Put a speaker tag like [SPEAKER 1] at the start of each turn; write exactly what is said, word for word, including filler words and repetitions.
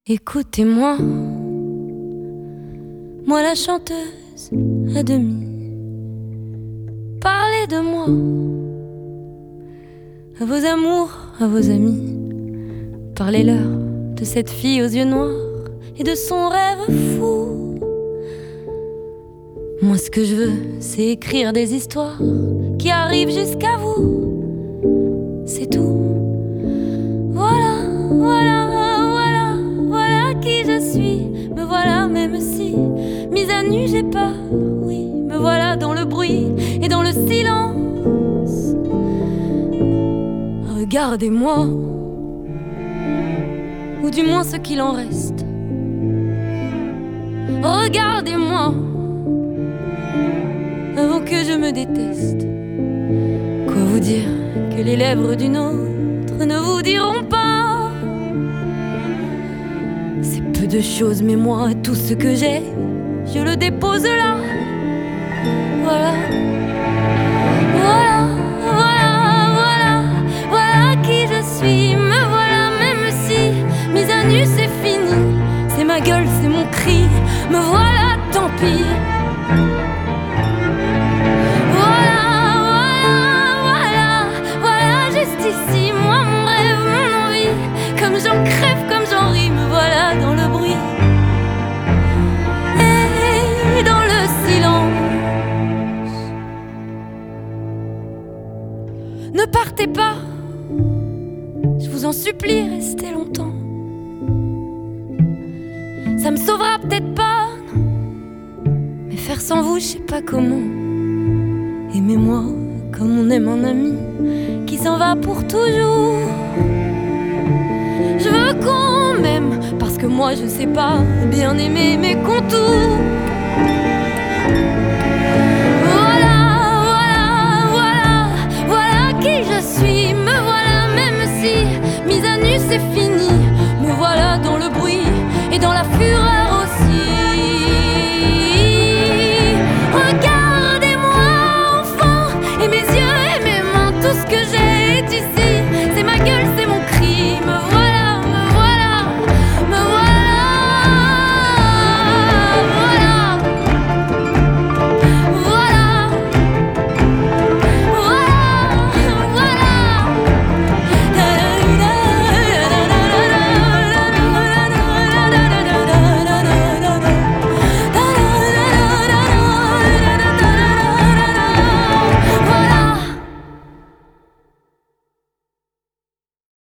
[SPEAKER 1] Écoutez-moi, moi la chanteuse à demi. Parlez de moi, à vos amours, à vos amis. Parlez-leur de cette fille aux yeux noirs et de son rêve fou. Moi ce que je veux, c'est écrire des histoires qui arrivent jusqu'à vous. C'est tout. Voilà, voilà, voilà, voilà qui je suis. Me voilà même si, mise à nu j'ai peur, oui. Me voilà dans le bruit et dans le silence. Regardez-moi, ou du moins ce qu'il en reste. Regardez-moi, avant que je me déteste. Quoi vous dire que les lèvres d'une autre ne vous diront pas? C'est peu de choses, mais moi, tout ce que j'ai, je le dépose là. Voilà, voilà, voilà, voilà, voilà qui je suis. Me voilà même si, mise à nu c'est fini. C'est ma gueule, c'est mon cri. Me voilà, tant pis. Ici, moi, mon rêve, mon envie. Comme j'en crève, comme j'en ris. Me voilà dans le bruit et dans le silence. Ne partez pas, je vous en supplie, restez longtemps. Ça me sauvera peut-être pas, non. Mais faire sans vous, je sais pas comment. Aimez-moi comme on aime un ami qui s'en va pour toujours. Je veux qu'on m'aime, parce que moi je sais pas bien aimer mes contours.